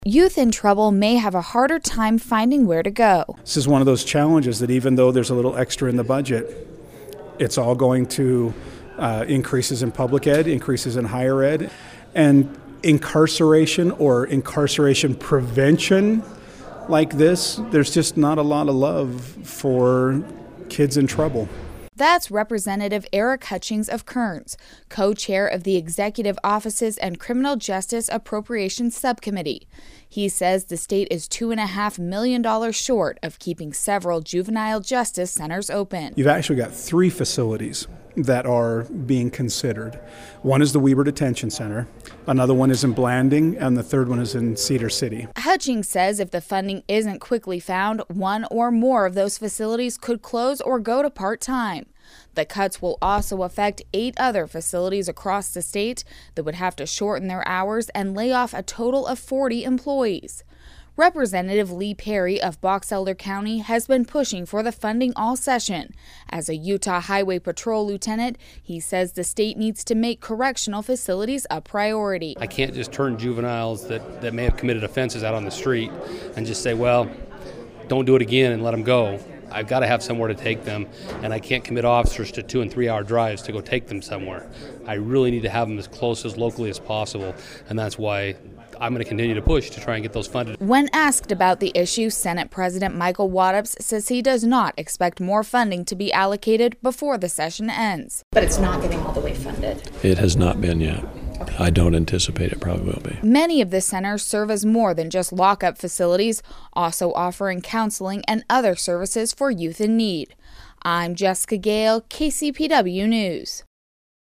Youth in trouble may have a harder time finding where to go. This is one of those challenges that even though there's a little extra in the budget, it's all going to increases in public ed, increases in higher ed, and incarceration or incarceration prevention like this, there's just not a lot of love for kids in trouble. That's Representative Eric Hutchings of Kearns, co-chair of the Executive Offices and Criminal Justice Appropriations Subcommittee. He says the state is $2.5 million short of keeping several juvenile justice centers open. You've actually got 3 facilities that are being considered. One is the Weber Detention Center, another one is in Blanding, and the third one is in Cedar City. Hutchings says if the funding isn't quickly found, one or more of those facilities could close or go to part-time. The cuts will also affect 8 other facilities across the state that would have to shorten their hours and lay off a total of 40 employees. Representative Lee Perry of Box Elder County has been pushing for the funding all session. As a Utah Highway Patrol lieutenant, he says the state needs to make correctional facilities a priority. I can't just turn juveniles that may have committed offenses out on the street and just say, well, don't do it again and let them go. I've got to have somewhere to take them, and I can't commit officers to 2- and 3-hour drives to go take them somewhere. I really need to have them as close as locally as possible, and that's why I'm going to continue to push to try and get those funded. When asked about the issue, Senate President Michael Wattops says he does not expect more funding to be allocated before the session ends. But it's not getting all the way funded. It has not been yet. I don't anticipate it probably will be. Many of the centers serve as more than just lockup facilities, also offering counseling and other services for youth in need. I'm Jessica Gale, KCPW News.